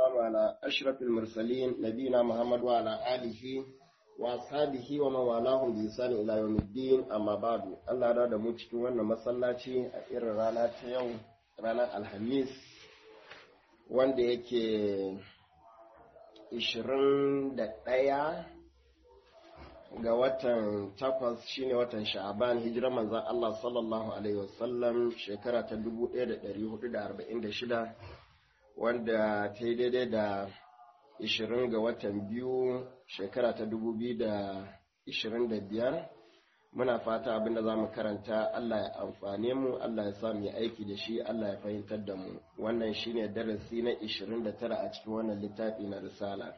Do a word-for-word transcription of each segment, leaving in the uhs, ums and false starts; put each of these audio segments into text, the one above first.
والسلام على أشرف المرسلين نبينا محمد وعلى آله وأصحابه ومن والاهم بإحسان إلى يوم الدين أما بعد الله رada mu cikin wannan masallaci a irin rana ta yau ranar Alhamis wanda yake ishirin da ɗaya ga watan takwas shine watan Sha'aban hijirar manzon Allah sallallahu alaihi wasallam shekara ta dubu ɗaya da ɗari hudu da arba'in da shida wanda ta yi daidai da ishirin ga watan biyu shekara ta dubu biyu da ishirin da biyar. Muna fata abinda za mu karanta Allah ya amfane mu, Allah ya sa mu yi aiki da shi, Allah ya fahimtar da mu. Wannan shine darasi na ishirin da tara a cikin wannan littafi na risala.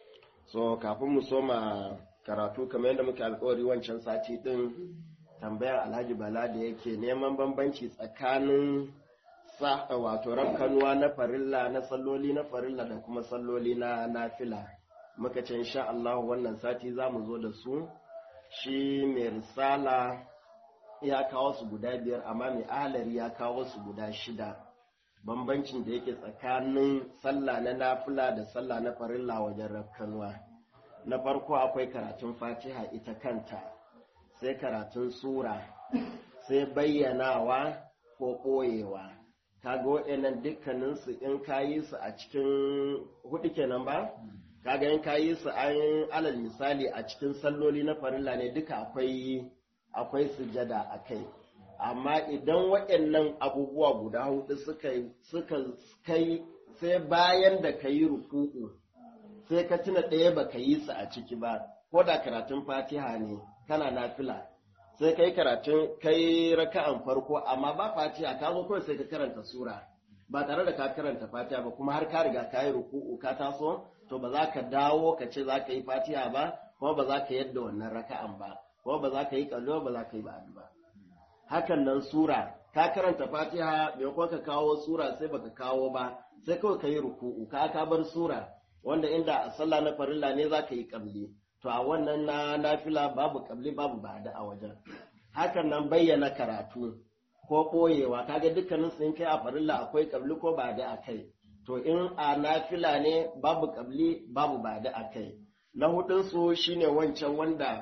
So kafin mu soma karatu kamar yadda muke alkawari wancan sati din tambayar Alhaji Bala da yake neman bambanci tsakanin sa wato rankanuwa na farilla na salloli na farilla da kuma salloli na nafila. Muka ce insha Allah wannan sati zamu zo da su. Shi mai risala ya kawo su guda biyar amma mai ahlari ya kawo su guda shida. Bambancin da yake tsakanin sallah na nafila da sallah na farilla wajen rankanuwa. Na farko akwai karatun Fatiha ita kanta, sai karatun sura, sai bayyanawa ko ɓoyewa. Kaga waɗannan dukkaninsu in kayi su a cikin hudu kenan ba? Kaga in kayi su an alal misali a cikin salloli na farilla ne duka akwai akwai sujada a kai. Amma idan waɗannan abubuwa guda hudu suka suka kai sai bayan da kayi ruku'u sai ka tuna ɗaya ba ka yi su a ciki ba, ko da karatun Fatiha ne kana nafila. Sai kai karatun kai raka'an farko amma ba Fatiha ka zo kawai sai ka karanta sura ba tare da ka karanta Fatiha ba kuma har ka riga ka yi ruku'u ka taso to ba za ka dawo ka ce za ka yi Fatiha ba kuma ba za ka yadda wannan raka'an ba kuma ba za ka yi kallo ba za ka yi ba'adi ba. Hakan nan sura ka karanta Fatiha bai kuma ka kawo sura sai baka kawo ba sai kawai ka yi ruku'u ka ka bar sura wanda inda a sallah na farilla ne za ka yi kabli. To a wannan na nafila babu kabli babu ba'da a wajen. Hakan nan bayyana karatu ko ɓoyewa kaga dukkanin sun kai a farilla akwai kabli ko ba'da a kai. To in a nafila ne babu kabli babu ba'da a kai. Na hudun su shine wancan wanda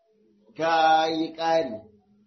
ka yi ƙari.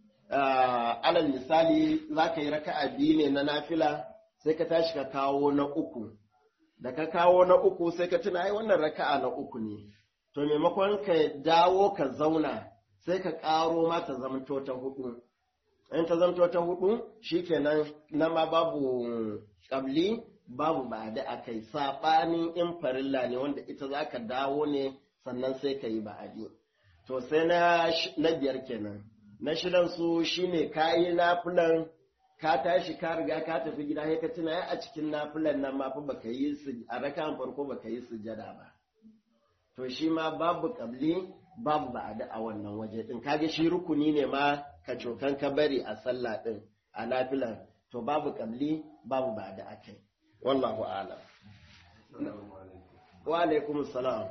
Alal misali za ka yi raka'a biyu ne na nafila sai ka tashi ka kawo na uku. Da ka kawo na uku sai ka tuna ai wannan raka'a na uku ne. To maimakon ka dawo ka zauna sai ka ƙaro ma ta zamto ta hudu. In ta zamto ta hudu shikenan na ma babu ƙabli babu ba'adi a kai saɓanin in farilla ne wanda ita za ka dawo ne sannan sai ka yi ba'adi. To sai na, na biyar kenan. Na shidan su shine ka yi nafilan ka tashi ka riga ka tafi gida sai ka tuna a cikin nafilan nan ma fa baka yi su a rakan farko baka yi sujada ba. To shi ma babu kabli babu ba'ada a wannan waje din kage shi rukuni ne ma ka cokan ka bari a sallah din a nafilan to babu kabli babu ba'ada akai wallahu a'lam. Wa alaikum salam.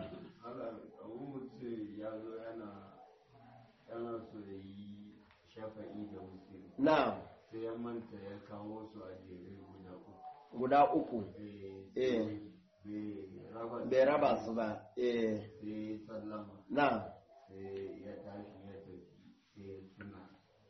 Na'am. Sai ya manta ya kawo su a jere guda uku. Guda uku. Eh. Bai raba su ba. Eh. Sai sallama. Na'am. Sai ya tashi ya tafi sai suna.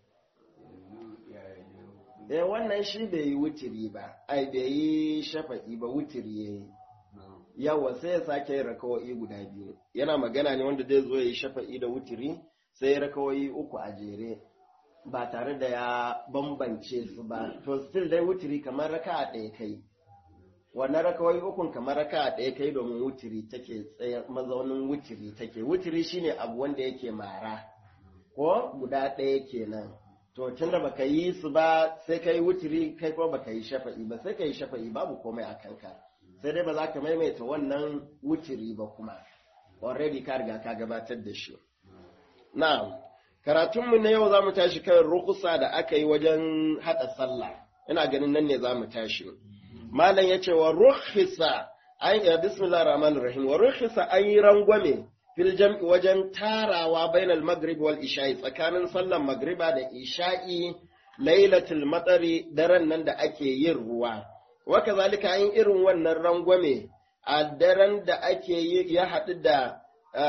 Eh wannan shi bai yi wutiri ba. Ai bai yi shafa'i ba wutiri yayi. Yawa sai ya sake yin rakawai guda biyu. Yana magana ne wanda zai zo ya yi shafa'i da wutiri sai ya rakawai uku a jere. Ba tare da ya bambance su ba, to still dai wutiri kamar raka ɗaya kai, wannan rakawai ukun kamar raka ɗaya kai domin wutiri take tsaye mazaunin wutiri take, wutiri shine abu wanda yake mara, ko guda ɗaya kenan, to tun da baka yi su ba sai kai wutiri kai kuma baka yi shafa'i ba sai ka yi shafa'i babu komai a kanka, sai dai ba za ka maimaita wannan wutiri ba kuma, already ka riga ka gabatar da shi. Na'am. Karatunmu na yau za mu tashi kan rukusa da aka yi wajen haɗa sallah, ina ganin nan ne za mu tashi. Malam ya ce wa rukhisa, an yi bismillah rahman rahim, wa rukhisa an yi rangwame fil jam'i wajen tarawa bainal maghrib wal isha'i tsakanin sallan magriba da isha'i lailatul matsari daren nan da ake yin ruwa. Wa kazalika an yi irin wannan rangwame a daren da ake yi ya haɗu da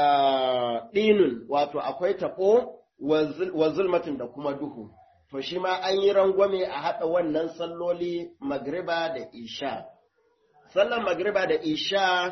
ɗinun wato akwai taɓo wa zulmatin da kuma duhu to shi ma an yi rangwame a haɗa wannan salloli magriba da isha sallan magriba da isha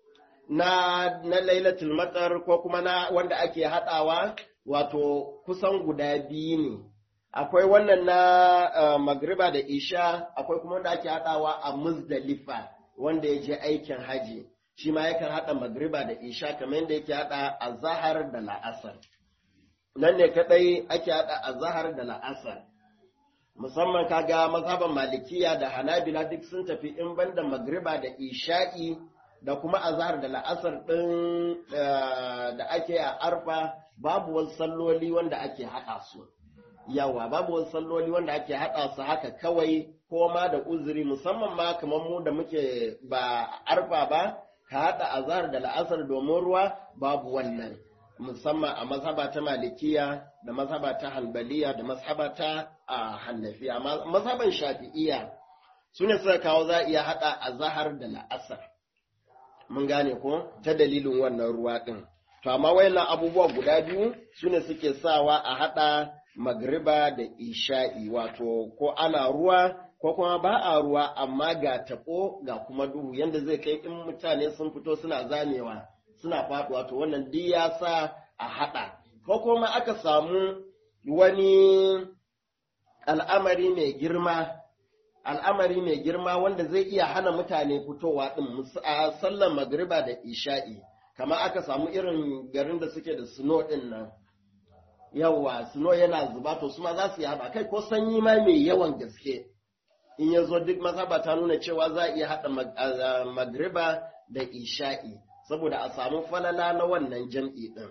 na na lailatul matsar ko kuma na wanda ake haɗawa wato kusan guda biyu ne akwai wannan na uh, magriba da isha akwai kuma wanda ake haɗawa a muzdalifa wanda ya je aikin haji shi ma yakan haɗa magriba da isha kamar yadda yake haɗa azahar da la'asar nan ne kadai ake haɗa azahar da la'asar musamman kaga mazhaban malikiya da hanabila duk sun tafi in banda magriba da isha'i da kuma azahar da la'asar ɗin da ake a arfa babu wasu salloli wanda ake haɗa su yawa babu wasu salloli wanda ake haɗa su haka kawai ko ma da uzuri musamman ma kamar mu da muke ba arfa ba ka haɗa azahar da la'asar domin ruwa babu wannan musamman a mazhaba ta malikiya da mazhaba ta hanbaliya da mazhaba ta hannafiya mazhaban shafi'iya su ne suka kawo za a iya haɗa azahar da la'asar mun gane ko ta dalilin wannan ruwa ɗin to amma wayannan abubuwa guda biyu su ne suke sawa a haɗa magriba da isha'i wato ko ana ruwa ko kuma ba a ruwa amma ga taɓo ga kuma duhu yanda zai kai in mutane sun fito suna zamewa suna faɗuwa to wannan duk ya sa a haɗa ko kuma aka samu wani al'amari mai girma al'amari mai girma wanda zai iya hana mutane fitowa ɗin a sallar magriba da isha'i kamar aka samu irin garin da suke da snow ɗin nan yawa snow yana zuba to su ma za su yi haɗa kai ko sanyi ma mai yawan gaske in ya zo duk mazhaba ta nuna cewa za a iya haɗa magriba da isha'i saboda a samu falala na wannan jam'i ɗin.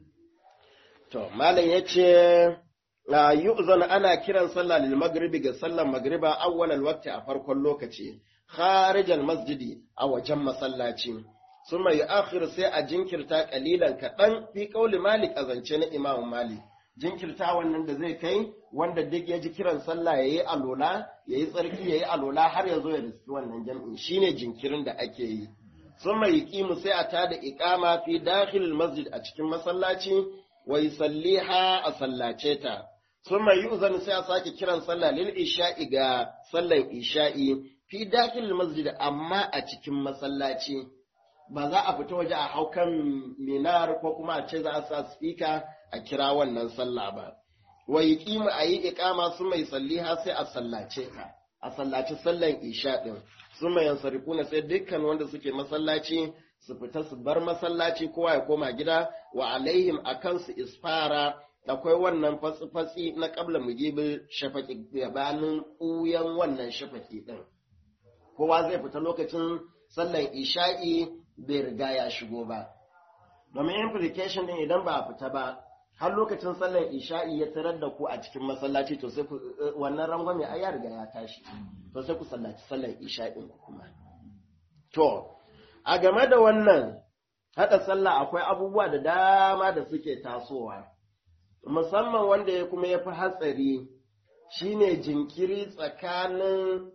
To, Malam ya ce, yu'zan ana kiran sallah lil magribi ga sallar magriba awwalal waqti a farkon lokaci, kharijal masjidi a wajen masallaci. Suma yu'akhir sai a jinkirta kalilan kaɗan fi ƙauli Malik a zance na Imam Malik. Jinkirta wannan da zai kai wanda duk ya ji kiran sallah yayi alola, yayi tsarki yayi alola har ya zo ya riski wannan jam'i shine jinkirin da ake yi. Sun mai ƙimu sai a tada iƙama fi dakhilil masjid a cikin masallaci wa yusalliha a sallace ta. Sun mai yi uzan sai a sake kiran sallah lil isha'i ga sallan isha'i fi dakhilil masjid amma a cikin masallaci. Ba za a fita waje a hau kan minar ko kuma a ce za a sa speaker a kira wannan sallah ba. Wa yuqimu a yi iƙama sun mai salliha sai a sallace ta. A sallaci sallan isha ɗin. Suma yansarifuna sai dukkan wanda suke masallaci su fita su bar masallaci kowa ya koma gida wa alaihim akan su isfara akwai wannan fatsi na qabla mujibil shafaqi gabanin uyan wannan shafaqi din kowa zai fita lokacin sallan isha'i bai riga ya shigo ba domin implication din idan ba a fita ba har lokacin sallan isha'i ya tarar da ku a cikin masallaci to sai wannan rangwame ai ya riga ya tashi to sai ku sallaci sallan isha'in ku kuma to a game da wannan hada sallah akwai abubuwa da dama da suke tasowa musamman wanda ya kuma yafi hatsari shine jinkiri tsakanin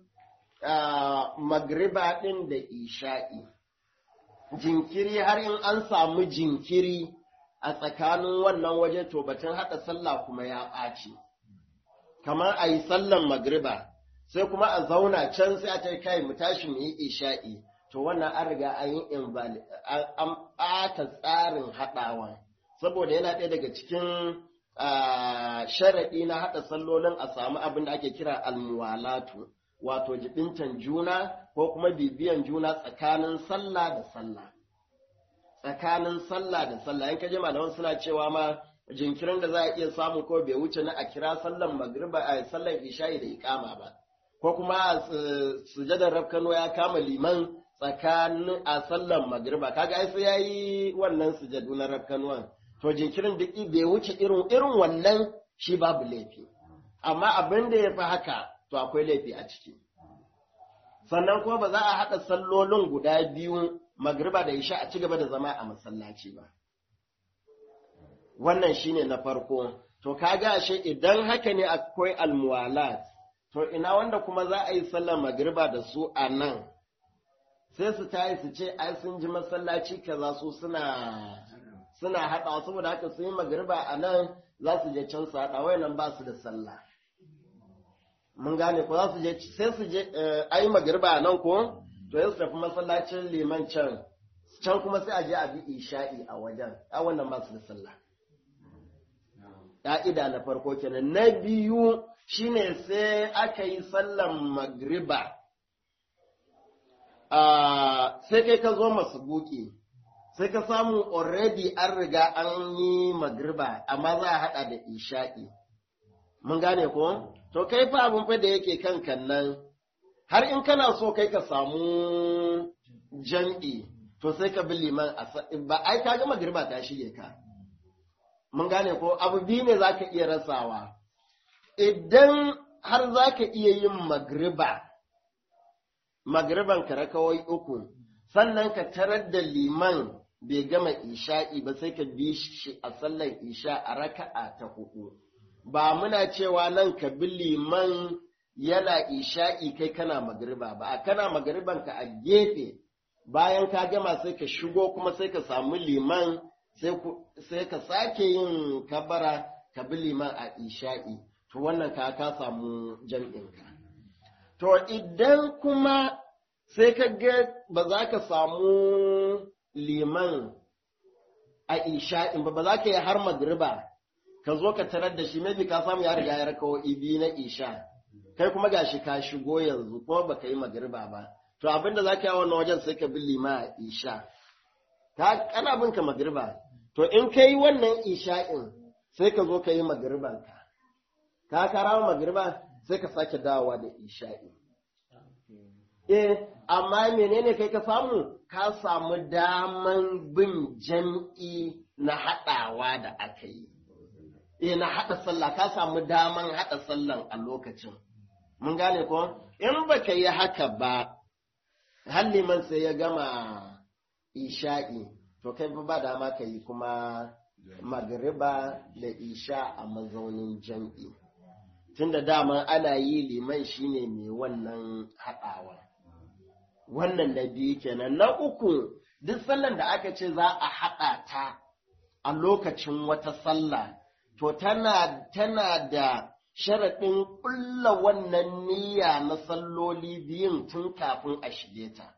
magriba din da isha'i jinkiri har in an samu jinkiri a tsakanin wannan waje to batun haɗa sallah kuma ya ɓaci, kamar a yi sallan magriba, sai kuma a zauna can sai a ta kai mu tashi mu yi isha'i, to wannan an riga an yi invalid, an ɓata tsarin haɗawa, saboda yana ɗaya daga cikin sharaɗi na haɗa sallolin a samu abin da ake kira almuwalatu, wato jibintan juna ko kuma bibiyan juna tsakanin sallah da sallah. tsakanin sallah da sallah in ka je malaman suna cewa ma jinkirin da za a iya samu ko bai wuce na a kira sallan magriba a sallan isha'i da iqama ba ko kuma sujadar rafkano ya kama liman tsakanin a sallan magriba kaga ai sai yayi wannan sujadu na rafkanuwan to jinkirin duk bai wuce irin irin wannan shi babu laifi amma abin da yafi haka to akwai laifi a ciki sannan kuma ba za a haɗa sallolin guda biyu magriba da isha a ci gaba da zama a masallaci ba wannan shine na farko to kaga ashe idan haka ne akwai almuwalat to ina wanda kuma za a yi sallar magriba da su a nan sai su tayi su ce ai sun ji masallaci kaza su suna suna haɗawa saboda haka sun yi magriba a nan za su je can su haɗa wayannan ba su da sallah mun gane ko za su je sai su je ai magriba a nan ko to yanzu tafi masallacin liman can can kuma sai a je a bi isha'i a wajen a wannan ba su da sallah ƙa'ida na farko kenan na biyu shine sai aka yi sallan magriba sai kai ka zo masu buki sai ka samu already an riga an yi magriba amma za a haɗa da isha'i mun gane ko to kai fa abin fa da yake kankan nan har in kana so kai ka samu jam'i to sai ka bi liman ba ai ka ga magriba ta shige ka mun gane ko abu biyu ne zaka iya rasawa idan har zaka iya yin magriba magriban ka rakawai uku sannan ka tarar da liman bai gama isha'i ba sai ka bi shi a sallar isha a raka'a ta hudu ba muna cewa nan ka bi liman yana isha'i kai kana magriba ba a kana magriban ka a gefe bayan ka gama sai ka shigo kuma sai ka samu liman sai ka sake yin kabara ka bi liman a isha'i to wannan ka ka samu jam'inka to idan kuma sai ka ga ba za ka samu liman a isha'in ba ba za ka yi har magriba ka zo ka tarar da shi maybe ka samu ya riga ya rakawo ibi na isha kai kuma gashi ka shigo yanzu kuma baka yi magriba ba to abinda za ka yi wannan wajen sai ka bi liman a isha ka kana bin ka magriba to in ka yi wannan isha'in sai ka zo ka yi magribanka ka karawa magriba sai ka sake dawowa da isha'i eh amma menene kai ka samu ka samu daman bin jam'i na haɗawa da aka yi eh na haɗa sallah ka samu daman haɗa sallan a lokacin mun gane ko in baka yi haka ba har liman sai ya gama isha'i to kai ba dama ka yi kuma magriba da isha a mazaunin jam'i tunda dama ana yi liman shine mai wannan haɗawa wannan na biyu kenan na uku duk sallan da aka ce za a haɗa ta a lokacin wata sallah to tana tana da sharaɗin ƙulla wannan niyya na salloli biyun tun kafin a shige ta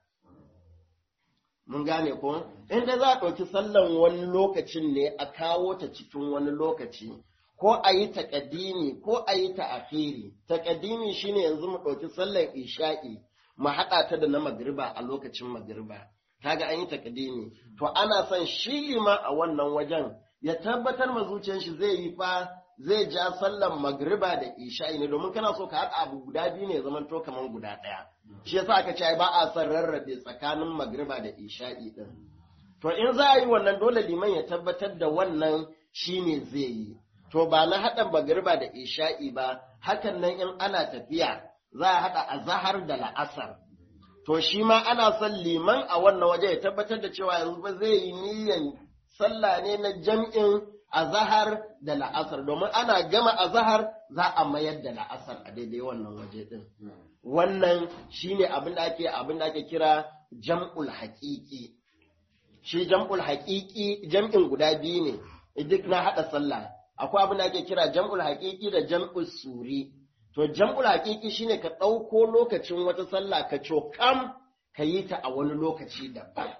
mun gane ko inda za a ɗauki sallan wani lokacin ne a kawo ta cikin wani lokaci ko a yi taƙadimi ko a yi ta'akhiri taƙadimi shine yanzu mu ɗauki sallan isha'i mu haɗa ta da na magriba a lokacin magriba kaga an yi taƙadimi to ana son shi ma a wannan wajen ya tabbatar ma zuciyar shi zai yi fa zai ja sallan magriba da isha'i ne domin kana so ka haɗa abu guda biyu ne zaman to kaman guda ɗaya shi yasa aka ce ba a son rarrabe tsakanin magriba da isha'i din to in za a yi wannan dole liman ya tabbatar da wannan shine zai yi to ba na haɗa magriba da isha'i ba hakan nan in ana tafiya za a haɗa azahar da la'asar to shi ma ana son liman a wannan waje ya tabbatar da cewa yanzu ba zai yi niyyan sallah ne na jam'in azahar da la'asar domin ana gama azahar za a mayar da la'asar a daidai wannan waje din wannan shine abin da ake abin da ake kira jam'ul haqiqi shi jam'ul haqiqi jam'in guda biyu ne duk na hada sallah akwai abin da ake kira jam'ul haqiqi da jam'ul suri to jam'ul haqiqi shine ka dauko lokacin wata sallah ka cokam ka yi ta a wani lokaci daban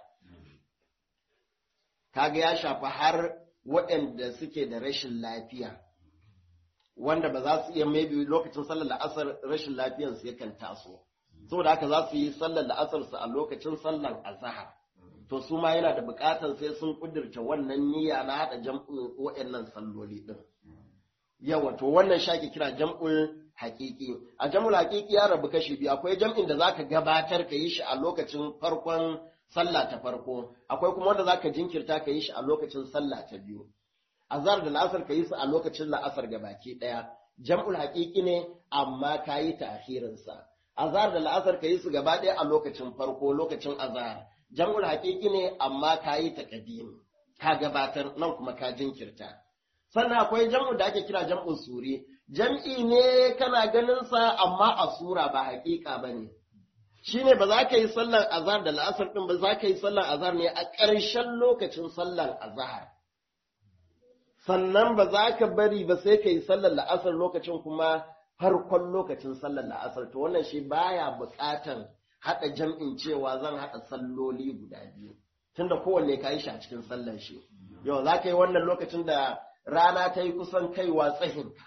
kaga ya shafi har waɗanda suke da rashin lafiya wanda ba za su iya maybe lokacin sallar la'asar rashin lafiyarsu yakan taso saboda haka za su yi sallar la'asar su a lokacin sallar azhar to su ma yana da buƙatar sai sun kudirce wannan niyya na hada jam'u waɗannan salloli din yawa to wannan shaki kira jam'ul haqiqi a jam'ul haqiqi ya rabu kashi biyu akwai jam'in da zaka gabatar ka yi shi a lokacin farkon sallah ta farko akwai kuma wanda zaka jinkirta ka yi shi a lokacin sallah ta biyu azhar da la'asar ka yi su a lokacin la'asar gabaki daya jam'ul haqiqi ne amma ka yi ta'khirin sa azhar da la'asar ka yi su gaba daya a lokacin farko lokacin azhar jam'ul haqiqi ne amma ka yi taqdim ka gabatar nan kuma ka jinkirta sannan akwai jam'u da ake kira jam'ul suri jam'i ne kana ganin sa amma a sura ba haqiqa bane shine ba za ka yi sallar azhar da la'asar din ba, za ka yi sallar azhar ne a ƙarshen lokacin sallar azhar. Sannan ba za ka bari ba sai ka yi sallar la'asar lokacin kuma farkon lokacin sallar la'asar. To wannan shi baya buƙatar haɗa jam'in cewa zan haɗa salloli guda biyu. Tunda kowanne ka yi shi a cikin sallar shi. Yau za ka yi wannan lokacin da rana ta yi kusan kaiwa tsahinka.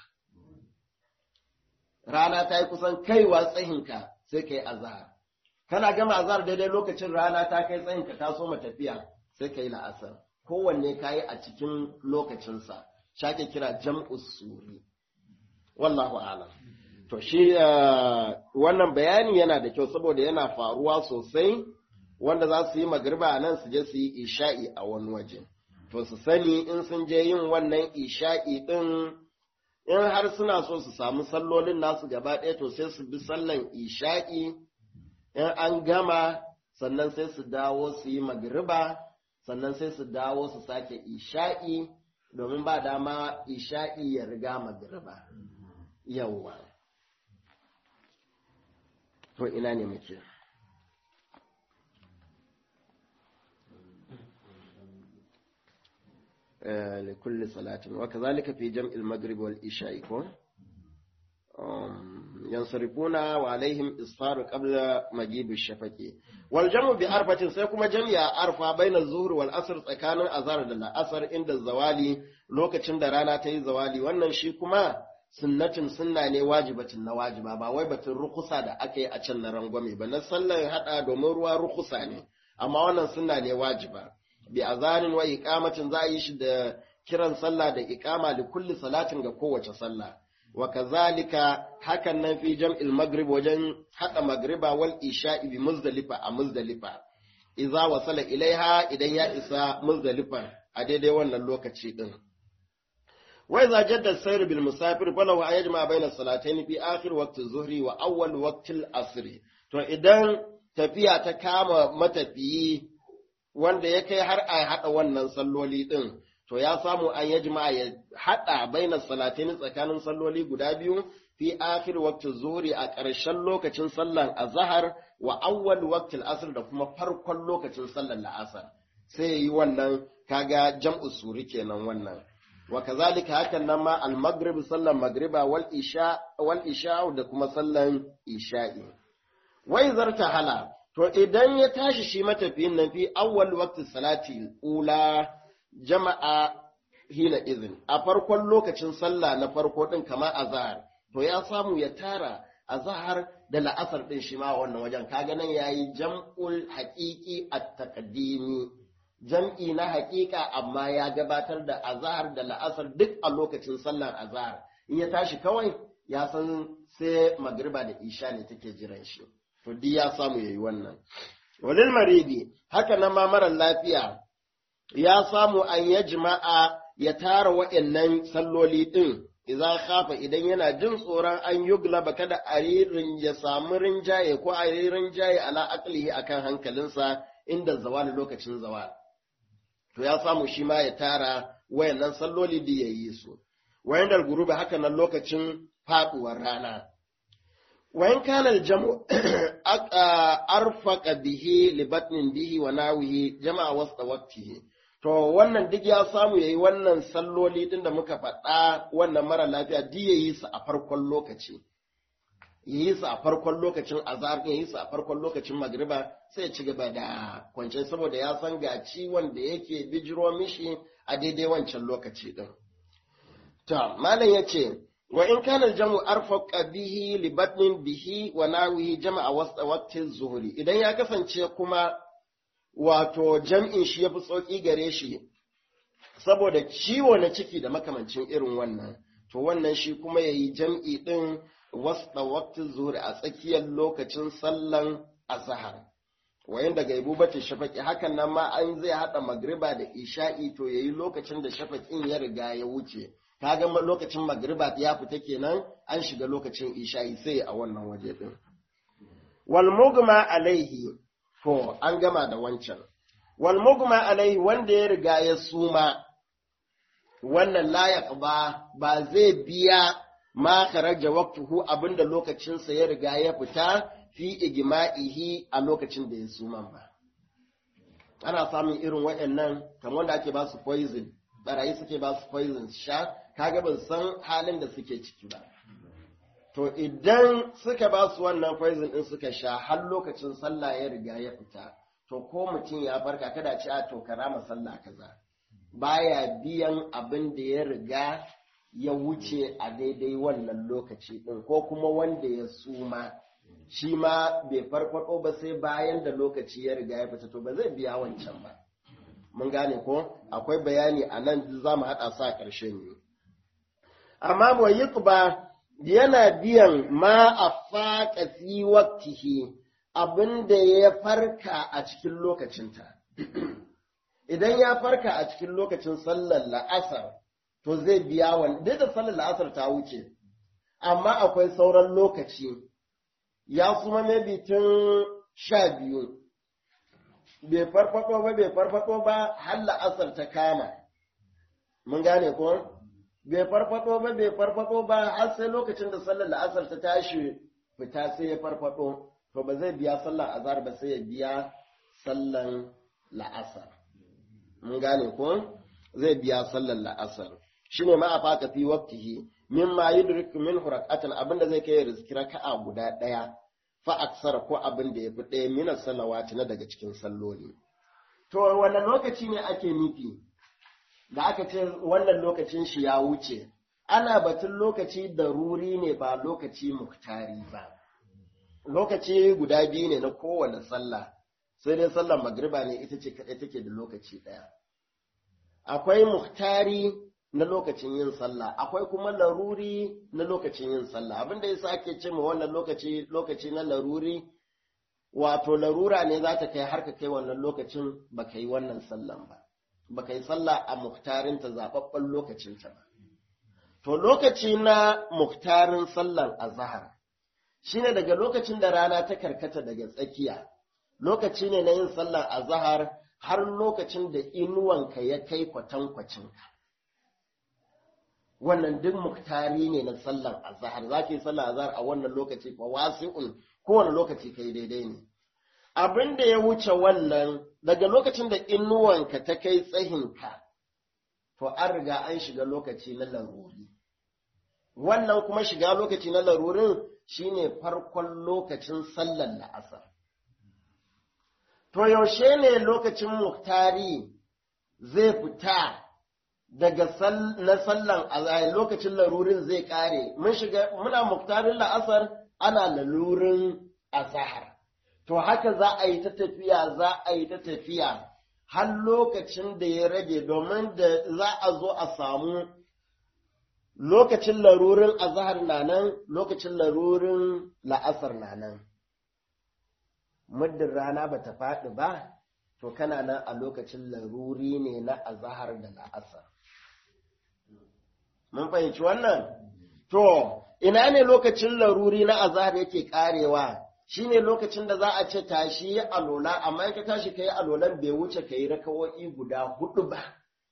Rana ta yi kusan kaiwa tsahinka sai ka yi azhar. Kana gama azhar daidai lokacin rana ta kai tsahinka ta soma tafiya sai ka yi la'asar. Kowanne ka yi a cikin lokacinsa. Shake kira jam'us suri. Wallahu a'lam. To shi wannan bayani yana da kyau saboda yana faruwa sosai wanda za su yi magriba a nan su je su yi isha'i a wani waje. To su sani in sun je yin wannan isha'i ɗin in har suna so su samu sallolin nasu gaba ɗaya to sai su bi sallan isha'i in an gama sannan sai su dawo su yi magriba sannan sai su dawo su sake isha'i domin ba dama isha'i ya riga magriba. Yawwa. To ina ne muke? لكل صلاة وكذلك في جمع المغرب والعشاء ينصرفون وعليهم إصفار قبل مجيب الشفق والجمع بأربعة سيكون جمع أربعة بين الظهر والعصر كان أزار العصر عند الزوالي لوكacin da rana ta yi zawali wannan shi kuma sunnatin sunna ne wajibatin na wajiba ba wai batun rukusa da aka yi a can na rangwame ba na sallar hada domin ruwa rukusa ne amma wannan sunna ne wajiba bi azanin wa iqamatin za a yi shi da kiran sallah da iqama li kulli salatin ga kowace sallah wa kazalika hakan nan fi jam'il maghrib wajen hada magriba wal isha'i bi muzdalifa a muzdalifa idza wasala ilaiha idan ya isa muzdalifa a daidai wannan lokaci din wa idza jadda sayr bil musafir falahu an yajma bayna salatayn fi akhir waqti zuhri wa awwal waqti al asr to idan tafiya ta kama matafiyi wanda ya kai har a haɗa wannan salloli ɗin, to ya samu an ya jima'a ya haɗa bainar salatin tsakanin salloli guda biyu fi akhir waqti zuhri a ƙarshen lokacin sallan azhar wa awwal waqti asr da kuma farkon lokacin sallan la'asar sai yayi wannan kaga jam'u suri kenan wannan wa kazalika hakan nan ma al maghrib sallan magriba wal isha wal isha da kuma sallan isha'i wai zarta hala to idan ya tashi shi matafiyin nan fi awwal waqti salati ula jama'a hina izin a farkon lokacin sallah na farko din kamar azhar to ya samu ya tara azhar da la'asar din shi ma wannan wajen kaga nan yayi jam'ul haqiqi at-taqdimi jam'i na haqiqa amma ya gabatar da azhar da la'asar duk a lokacin sallar azhar in ya tashi kawai ya san sai magriba da isha ne take jiran shi to duk ya samu yayi wannan walil maridi haka nan ma mara lafiya ya samu an ya jima'a ya tara wa'annan salloli din idan khafa idan yana jin tsoron an yuglaba kada aririn ya samu rinjaye ko aririn jaye ala aqlihi akan hankalinsa inda zawali lokacin zawal to ya samu shi ma ya tara wayannan salloli da yayi su wayandal gurubi haka nan lokacin faduwar rana وإن كان الجمع أرفق به لبطن به وناوه جمع وسط وقته to wannan duk ya samu yayi wannan salloli din da muka faɗa wannan mara lafiya duk yayi su a farkon lokaci yayi su a farkon lokacin azhar yayi su a farkon lokacin magriba sai ya ci gaba da kwance saboda ya san ga ciwon da yake bijiro mishi a daidai wancan lokaci din to malam yace wa in kana aljamu arfaqa bihi li batnin bihi wa nawihi jama'a wasta waqti zuhri idan ya kasance kuma wato jam'in shi yafi tsoki gare shi saboda ciwo na ciki da makamancin irin wannan to wannan shi kuma yayi jam'i din wasta waqti zuhri a tsakiyar lokacin sallan azhar wayan daga ibubati shafaqi hakan nan ma an zai hada magriba da isha'i to yayi lokacin da shafaqin ya riga ya wuce kaga lokacin magriba ya fita kenan an shiga lokacin isha'i sai a wannan waje din wal mugma alaihi to an gama da wancan wal mugma alaihi wanda ya riga ya suma wannan la yaqba ba zai biya ma kharaja waqtuhu abinda lokacin sa ya riga ya fita fi igma'ihi a lokacin da ya suman ba. Ana samun irin waɗannan kamar wanda ake ba su poison, barayi suke ba su poison sha, kaga ban san halin da suke ciki ba. To idan suka ba su wannan poison din suka sha har lokacin sallah ya riga ya fita, to ko mutum ya farka kada ce a to karama sallah kaza. Baya biyan abin da ya riga ya wuce a daidai wannan lokaci din, ko kuma wanda ya suma shi ma bai farfado ba sai bayan da lokaci ya riga ya fita, to ba zai biya wancan ba. Mun gane ko akwai bayani a nan za mu haɗa sa ƙarshen yi. Amma ba yana biyan ma a faƙa fi waktihi abin da ya farka a cikin lokacinta. Idan ya farka a cikin lokacin sallar la'asar, to zai biya wani, duk da sallar la'asar ta wuce, amma akwai sauran lokaci, ya kuma maybe tun sha biyu, bai farfaɗo ba, bai farfaɗo ba, har la'asar ta kama. Mun gane ko? Bai farfaɗo ba, bai farfaɗo ba, har sai lokacin da sallar la'asar ta tashi fita sai ya farfaɗo, to ba zai biya sallar azhar ba sai ya biya sallar la'asar. Mun gane ko? Zai biya sallar la'asar. Shi ne ma a faka fi waktihi, min ma yi duriku min hurakatan abinda zai kai rizki raka'a guda ɗaya, fa aksar ko abin da ya fi ɗaya minar salawati na daga cikin salloli. To, wannan lokaci ne ake nufi, da aka ce wannan lokacin shi ya wuce, ana batun lokaci daruri ne ba lokaci muktari ba. Lokaci guda biyu ne na kowane sallah, sai dai sallar magriba ne ita ce kaɗai take da lokaci ɗaya. Akwai muktari na lokacin yin sallah, akwai kuma laruri na lokacin yin sallah. Abin da yasa ake ce ma wannan lokaci lokaci na laruri, wato larura ne za ta kai har ka kai wannan lokacin baka yi wannan sallan ba, baka yi sallah a muktarinta zaɓaɓɓen lokacinta ba. To lokaci na muktarin sallar azhar shine daga lokacin da rana ta karkata daga tsakiya, lokaci ne na yin sallar azhar har lokacin da inuwanka ya kai kwatankwacinka. Wannan duk muktari ne na sallar azhar, za ka yi sallar azhar a wannan lokaci fa wasi'un, kowane lokaci kai daidai ne. Abin da ya wuce wannan daga lokacin da inuwanka ta kai tsahinka, to an riga an shiga lokaci na laruri. Wannan kuma shiga lokaci na larurin shine farkon lokacin sallar la'asar. To yaushe ne lokacin muktari zai fita daga na sallan a lokacin larurin zai kare? Mun shiga muna muktarin la'asar, ana lalurin azhar. To haka za a yi ta tafiya, za a yi ta tafiya har lokacin da ya rage, domin da za a zo a samu lokacin larurin azhar na nan, lokacin larurin la'asar na nan. Muddin rana ba ta faɗi ba, to kana nan a lokacin laruri ne na azhar da la'asar. Mun fahimci wannan? To, ina ne lokacin laruri na azhar yake karewa? Shi ne lokacin da za a ce tashi yi alola, amma in ka tashi ka yi alolan bai wuce ka yi rakawo'i guda hudu ba.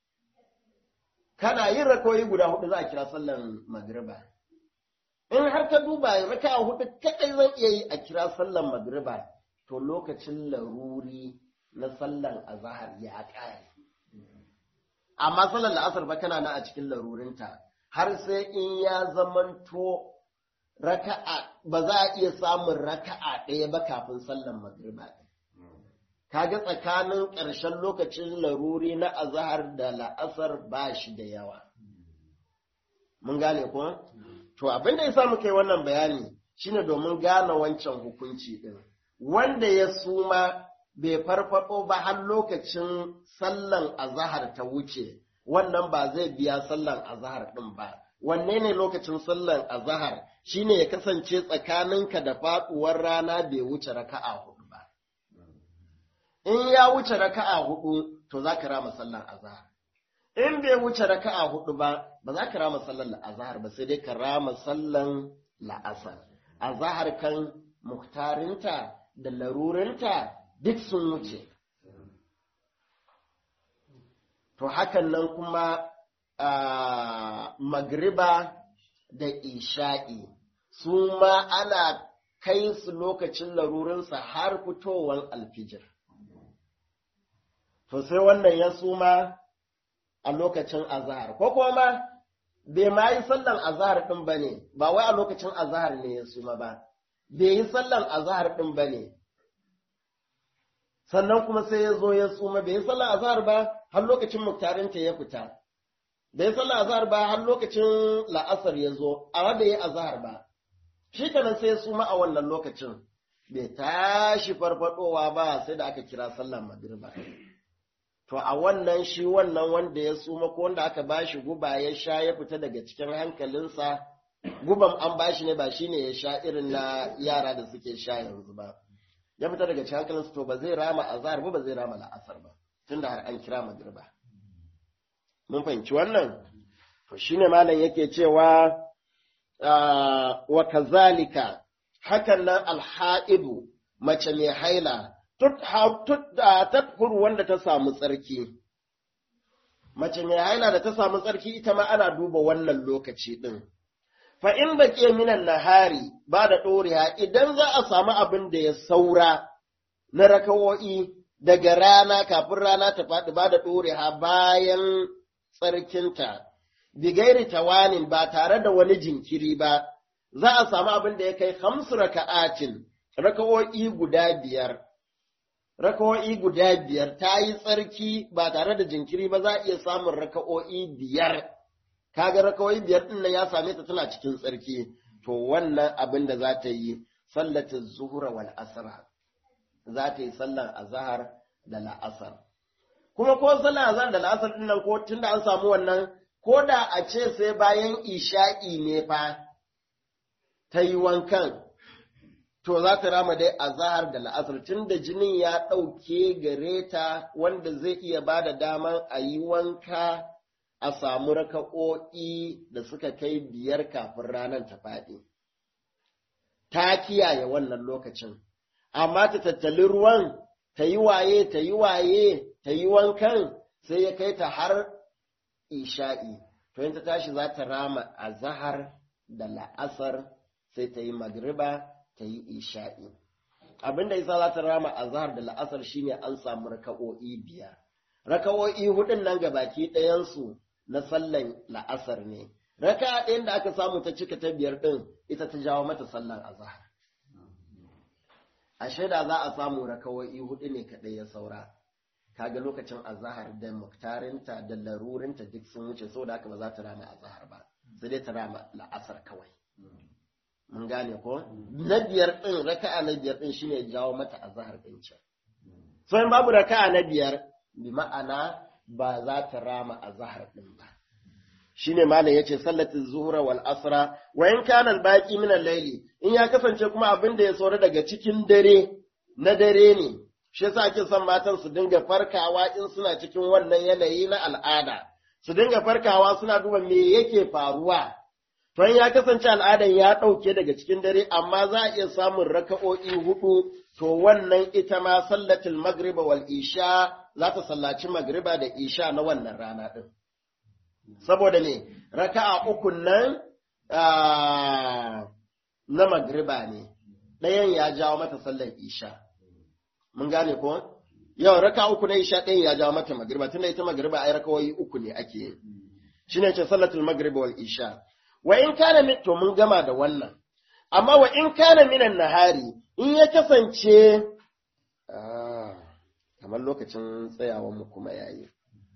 Kana yin rakawo'i guda hudu za a kira sallan magriba. In har ka duba raka'a hudu kaɗai zan iya yi a kira sallan magriba, to lokacin laruri na sallan azahar ya ƙare. Amma sallan la'asar ba kana na a cikin larurinta, har sai in ya zamanto raka'a ba za a iya samun raka'a ɗaya ba kafin sallan magriba. Kaga tsakanin ƙarshen lokacin laruri na azahar da la'asar ba shi da yawa. Mun gane ko? To abin da ya samu kai wannan bayani shine domin gane wancan hukunci ɗin. Wanda ya suma bai farfaɗo ba har lokacin sallan azahar ta wuce, wannan ba zai biya sallan azahar ɗin ba. Wanne ne lokacin sallan azahar? Shine ya kasance tsakaninka da faɗuwar rana bai wuce raka'a hudu ba. In ya wuce raka'a hudu, to za ka rama sallan azahar. In bai wuce raka'a hudu ba, ba za ka rama sallan azahar ba, sai dai ka rama sallan la'asar. Azahar kan muktarinta da larurinta duk sun wuce. To hakan nan kuma magriba da isha'i su ma ana kai su lokacin larurinsa har fitowar alfijir. To sai wannan ya suma a lokacin azahar, ko kuma bai ma yi sallan azahar ɗin ba ne, ba wai a lokacin azahar ne ya suma ba, bai yi sallan azahar ɗin ba ne. Sannan kuma sai ya zo ya suma, bai yi sallan azahar ba har lokacin muktarinta ya fita. Bai yi sallan azahar ba har lokacin la'asar ya zo, amma bai yi azahar ba. Shi kenan sai ya suma a wannan lokacin, bai tashi farfadowa ba sai da aka kira sallan magriba. To a wannan shi wannan wanda ya suma ko wanda aka bashi guba ya sha ya fita daga cikin hankalinsa, guban an bashi ne ba shine ya sha irin na yara da suke sha yanzu ba. Ya fita daga cikin hankalinsa to ba zai rama azhar ba ba zai rama la'asar ba tunda har an kira magriba. Mun fahimci wannan? To shine malam yake cewa wa kazalika hakan nan alha'idu mace mai haila tadhur wanda ta samu tsarki. Mace mai haila da ta samu tsarki ita ma ana duba wannan lokaci ɗin. Fa in baƙe minan nahari ba da ɗoriya idan za a samu abin da ya saura na rakawo'i daga rana kafin rana ta faɗi ba da ɗoriya bayan tsarkinta, bigairi tawanin ba tare da wani jinkiri ba, za a samu abin da ya kai hamsu raka'atin rakawo'i guda biyar. Raka'o'i guda biyar ta yi tsarki ba tare da jinkiri ba za a iya samun raka'o'i biyar. Kaga raka'o'i biyar ɗin nan ya same ta tana cikin tsarki, to wannan abin da za ta yi sallata zuhura wal asra. Za ta yi sallan azhar da la'asar. Kuma ko sallan azhar da la'asar ɗin nan ko tunda an samu wannan ko da a ce sai bayan isha'i ne fa ta yi wankan. To za ta rama dai azahar da la'asar tun da jinin ya ɗauke gare ta wanda zai iya ba da daman a yi wanka a samu raka'o'i da suka kai biyar kafin ranar ta faɗi. Ta kiyaye wannan lokacin, amma ta tattali ruwan ta yi waye, ta yi waye, ta yi wankan sai ya kai ta har isha'i. To yin ta tashi za ta rama azahar da la'asar sai ta yi magriba. Ta yi isha'i. Abin da isa za ta rama azhar da la'asar shine an samu raka'o'i biyar. Raka'o'i hudun nan gabaki ɗayansu na sallan la'asar ne. Raka'a ɗayan da aka samu ta cika ta biyar ɗin ita ta jawo mata sallan azhar. A shaida za a samu raka'o'i hudu ne kaɗai ya saura. Kaga lokacin azhar da muktarinta da larurinta duk sun wuce saboda haka ba za ta rama azhar ba. Sai dai ta rama la'asar kawai. Mun gane ko? Na biyar ɗin, raka'a na biyar ɗin shine ya jawo mata azhar ɗin can. So in babu raka'a na biyar, bi ma'ana ba za ta rama azhar ɗin ba. Shine malam yace sallatu zuhra wal asra wa in kana al baqi min al layli in ya kasance kuma abin da ya saura daga cikin dare na dare ne. Shi yasa ake son matan su dinga farkawa in suna cikin wannan yanayi na al'ada. Su dinga farkawa suna duba me yake faruwa. To ya kasance al'adan ya ɗauke daga cikin dare, amma za a iya samun raka'o'i hudu, to wannan ita ma sallatul magriba wal isha za ta sallaci magriba da isha na wannan rana ɗin. Saboda ne, raka'a uku nan na magriba ne, ɗayan ya jawo mata sallar isha. Mun gane ko? Yau raka'a uku na isha ɗayan ya jawo mata magriba, tunda ita magriba ai raka'o'i uku ne ake yi. Shi ne ce sallatul magriba wal isha. Wa in kana min to mun gama da wannan, amma wa in kana minan nahari in ya kasance kamar lokacin tsayawan mu kuma yayi.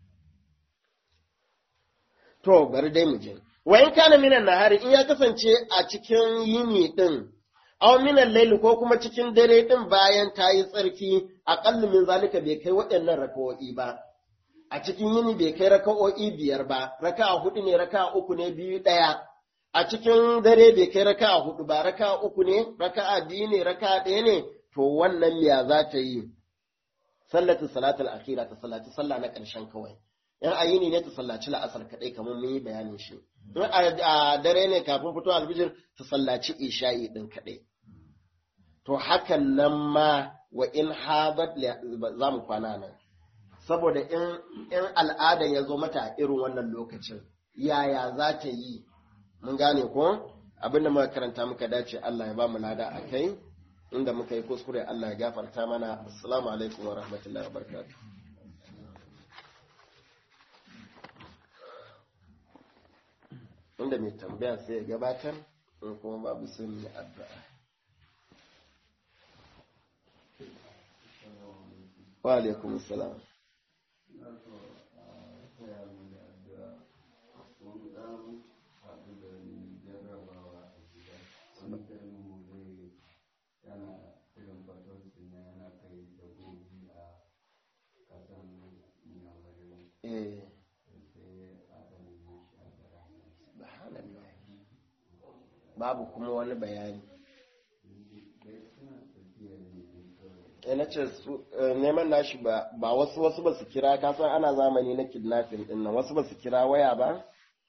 To bari dai mu je. Wa in kana minan nahari in ya kasance a cikin yini din, aw minan laili ko kuma cikin dare din bayan ta yi tsarki, aqallu min zalika bai kai waɗannan raka'o'i ba. A cikin yini bai kai raka'o'i biyar ba, raka'a hudu ne, raka'a uku ne, biyu ɗaya. A cikin dare bai kai raka'a hudu ba, raka'a uku ne, raka'a biyu ne, raka'a ɗaya ne, to wannan ya za ta yi. Sallatu salatul akhira ta sallaci sallah na ƙarshen kawai. In ayini ne ta sallaci la'asar kaɗai kamar mun yi bayanin shi. In a dare ne kafin fito alfijir ta sallaci isha'i ɗin kaɗai. To hakan nan ma wa in habat za mu kwana nan. Saboda in al'adan ya zo mata a irin wannan lokacin, yaya za ta yi? Mun gane ko? abinda muka karanta muka dace Allah ya ba mu lada a kai, inda muka yi kuskure Allah ya gafarta mana. Assalamu alaikum wa rahmatullahi wa barakatuh. Inda mai tambaya sai ya gabatar, in kuma babu sun yi addu'a. Wa alaikum salam. Babu kuma wani bayani. Na ce neman nashi ba wasu wasu ba su kira, kasan ana zamani na kidnapping din nan, wasu ba su kira waya ba.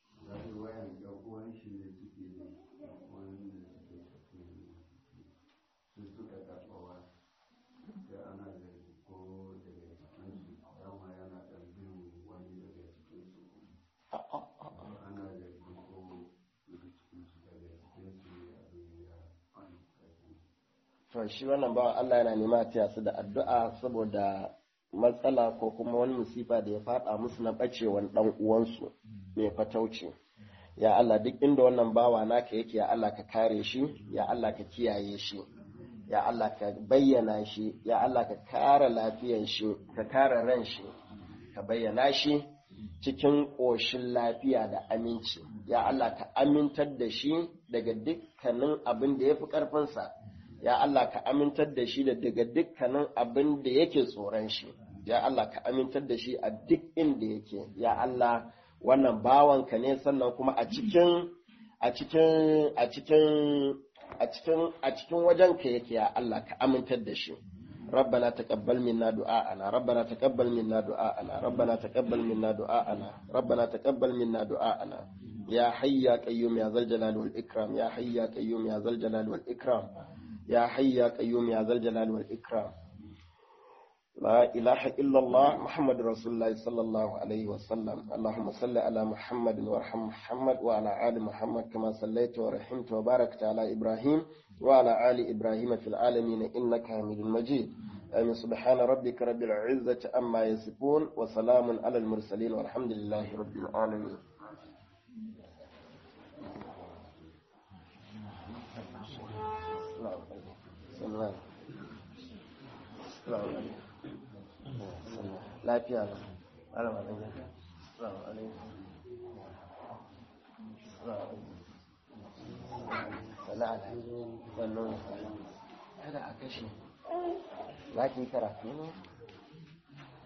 To shi wannan bawa Allah yana nema taya su da addu'a saboda matsala ko kuma wani musifa da ya fada musu na bacewan dan uwansu mai fatauci. Ya Allah duk inda wannan bawa naka yake, ya Allah ka kare shi, ya Allah ka kiyaye shi, ya Allah ka bayyana shi, ya Allah ka kare lafiyar shi, ka kare ran shi, ka bayyana shi cikin ƙoshin lafiya da aminci. Ya Allah ka amintar da shi daga dukkanin abin da ya fi ƙarfinsa. Ya Allah ka amintar da shi daga dukkanin abin da yake tsoron shi. Ya Allah ka amintar da shi a duk inda yake. Ya Allah wannan bawanka ne, sannan kuma a cikin a cikin a cikin a cikin a cikin wajenka yake. Ya Allah ka amintar da shi. ربنا تقبل منا دعاءنا ربنا تقبل منا دعاءنا ربنا تقبل منا دعاءنا ربنا تقبل منا دعاءنا يا حي يا قيوم يا ذا الجلال والإكرام يا حي يا قيوم يا ذا الجلال والإكرام يا حي يا قيوم يا ذا الجلال والإكرام. لا إله إلا الله محمد رسول الله صلى الله عليه وسلم. اللهم صل على محمد وارحم محمد وعلى آل محمد كما صليت ورحمت وباركت على إبراهيم وعلى آل إبراهيم في العالمين إنك حميد مجيد. آمين. سبحان ربك رب العزة أما يصفون وسلام على المرسلين والحمد لله رب العالمين. lafiya ba ala ba dan yaka assalamu alaikum assalamu alaikum wannan kada a kashe zaki karatu ne